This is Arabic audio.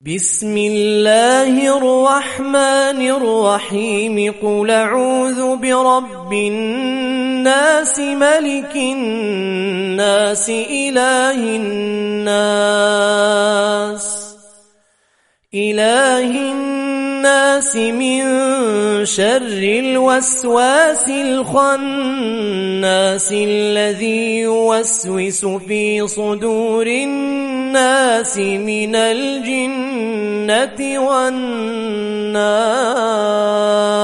بسم الله الرحمن الرحيم قل أعوذ برب الناس ملك الناس إله الناس من شر الوسواس الخناس الذي يوسوس في صدور الناس من الجنة والناس.